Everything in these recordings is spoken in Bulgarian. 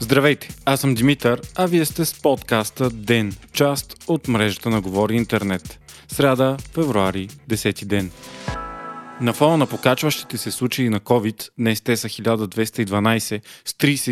Здравейте, аз съм Димитър, а вие сте с подкаста ДЕН, част от мрежата на Говори Интернет. Сряда, февруари, 10 ден. На фона на покачващите се случаи на COVID, днес те са 1212, с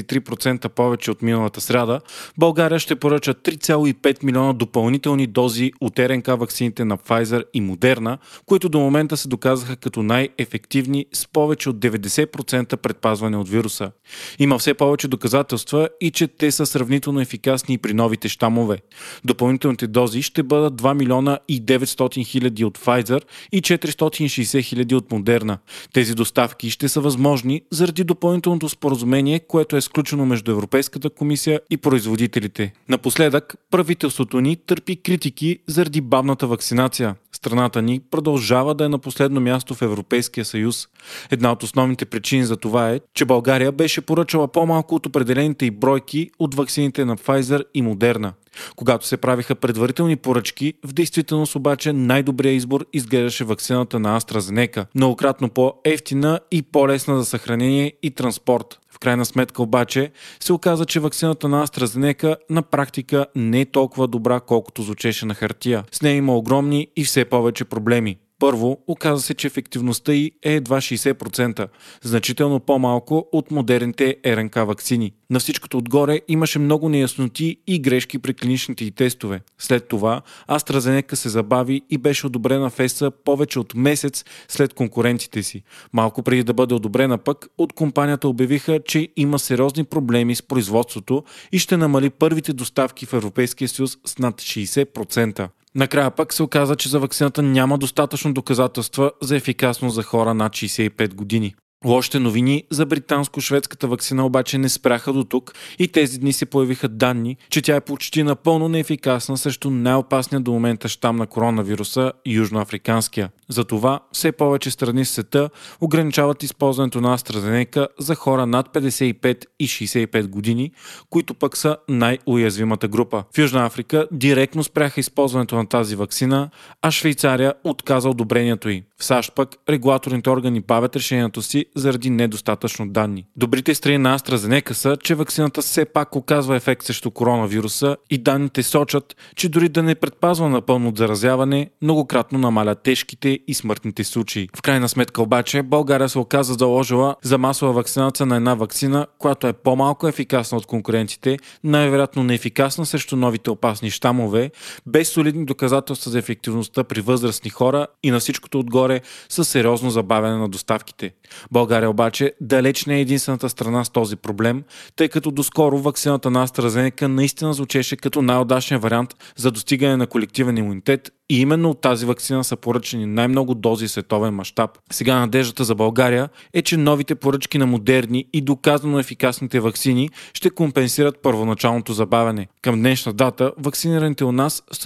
33% повече от миналата сряда, България ще поръча 3,5 милиона допълнителни дози от РНК ваксините на Pfizer и Moderna, които до момента се доказаха като най-ефективни с повече от 90% предпазване от вируса. Има все повече доказателства и че те са сравнително ефикасни и при новите щамове. Допълнителните дози ще бъдат 2 милиона и 900 хиляди от Pfizer и 460 хиляди от Moderna. Тези доставки ще са възможни заради допълнителното споразумение, което е сключено между Европейската комисия и производителите. Напоследък, правителството ни търпи критики заради бавната вакцинация. Страната ни продължава да е на последно място в Европейския съюз. Една от основните причини за това е, че България беше поръчала по-малко от определените й бройки от ваксините на Pfizer и Moderna. Когато се правиха предварителни поръчки, в действителност обаче най-добрият избор изглеждаше ваксината на AstraZeneca, многократно по-евтина и по-лесна за съхранение и транспорт. В крайна сметка обаче се оказа, че ваксината на AstraZeneca на практика не е толкова добра, колкото звучеше на хартия. С нея има огромни и все повече проблеми. Първо, оказа се, че ефективността й е едва 60%, значително по-малко от модерните РНК ваксини. На всичкото отгоре имаше много неясноти и грешки при клиничните й тестове. След това AstraZeneca се забави и беше одобрена в ЕС повече от месец след конкурентите си. Малко преди да бъде одобрена пък, от компанията обявиха, че има сериозни проблеми с производството и ще намали първите доставки в Европейския съюз с над 60%. Накрая пък се оказа, че за ваксината няма достатъчно доказателства за ефикасност за хора над 65 години. Лошите новини за британско-шведската ваксина обаче не спряха до тук и тези дни се появиха данни, че тя е почти напълно неефикасна срещу най-опасния до момента щам на коронавируса – южноафриканския. Затова все повече страни в света ограничават използването на AstraZeneca за хора над 55 и 65 години, които пък са най-уязвимата група. В Южна Африка директно спряха използването на тази ваксина, а Швейцария отказа одобрението й. В САЩ пък регулаторните органи бавят решението си заради недостатъчно данни. Добрите страни на AstraZeneca са, че ваксината все пак оказва ефект срещу коронавируса и данните сочат, че дори да не предпазва напълно от заразяване, многократно намаля тежките и смъртните случаи. В крайна сметка обаче България се оказа заложила за масова вакцинация на една ваксина, която е по-малко ефикасна от конкурентите, най-вероятно неефикасна срещу новите опасни щамове, без солидни доказателства за ефективността при възрастни хора и на всичкото отгоре със сериозно забавяне на доставките. България обаче далеч не е единствената страна с този проблем, тъй като доскоро ваксината на AstraZeneca наистина звучеше като най-удачен вариант за достигане на колективен имунитет и именно от тази ваксина са поръчани най-много дози в световен мащаб. Сега надеждата за България е, че новите поръчки на модерни и доказано ефикасните ваксини ще компенсират първоначалното забавяне. Към днешна дата вакцинираните у нас са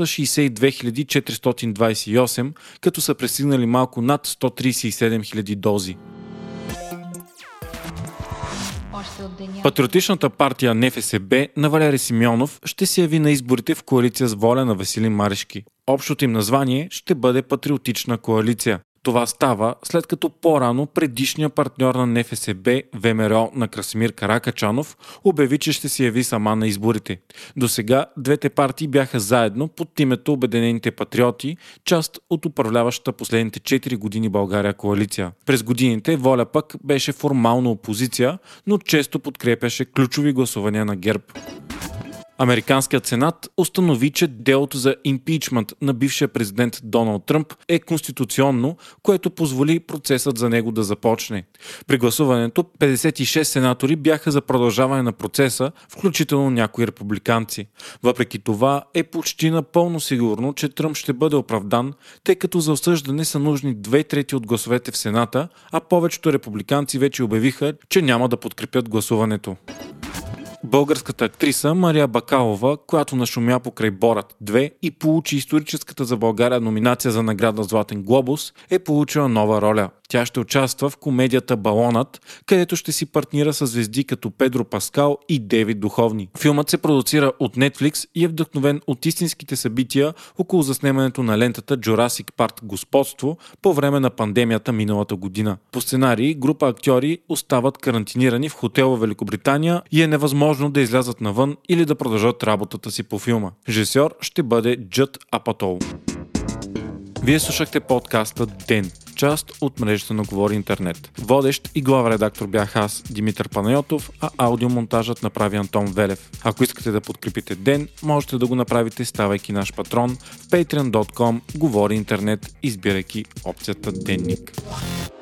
62 428, като са пристигнали малко над 137 000 дози. Патриотичната партия НФСБ на Валери Симеонов ще се яви на изборите в коалиция с Воля на Веселин Марешки. Общото им название ще бъде Патриотична коалиция. Това става след като по-рано предишният партньор на НФСБ, ВМРО на Красимир Каракачанов, обяви, че ще се яви сама на изборите. До сега двете партии бяха заедно под името Обединените патриоти, част от управляващата последните 4 години България коалиция. През годините Воля пък беше формално опозиция, но често подкрепяше ключови гласувания на ГЕРБ. Американският сенат установи, че делото за импичмент на бившия президент Доналд Тръмп е конституционно, което позволи процесът за него да започне. При гласуването 56 сенатори бяха за продължаване на процеса, включително някои републиканци. Въпреки това е почти напълно сигурно, че Тръмп ще бъде оправдан, тъй като за осъждане са нужни 2/3 от гласовете в Сената, а повечето републиканци вече обявиха, че няма да подкрепят гласуването. Българската актриса Мария Бакалова, която нашумя покрай Борат 2 и получи историческата за България номинация за награда Златен глобус, е получила нова роля. Тя ще участва в комедията Балонът, където ще си партнира с звезди като Педро Паскал и Девид Духовни. Филмът се продуцира от Netflix и е вдъхновен от истинските събития около заснемането на лентата Jurassic Park Господство по време на пандемията миналата година. По сценарий група актьори остават карантинирани в хотел в Великобритания и е невъзможно възможно да излязат навън или да продължат работата си по филма. Режисьор ще бъде Джуд Апатоу. Вие слушахте подкаста Ден, част от мрежата на Говори Интернет. Водещ и главен редактор бях аз, Димитър Панайотов, а аудиомонтажът направи Антон Велев. Ако искате да подкрепите Ден, можете да го направите, ставайки наш патрон в patreon.com, Говори Интернет, избирайки опцията Денник.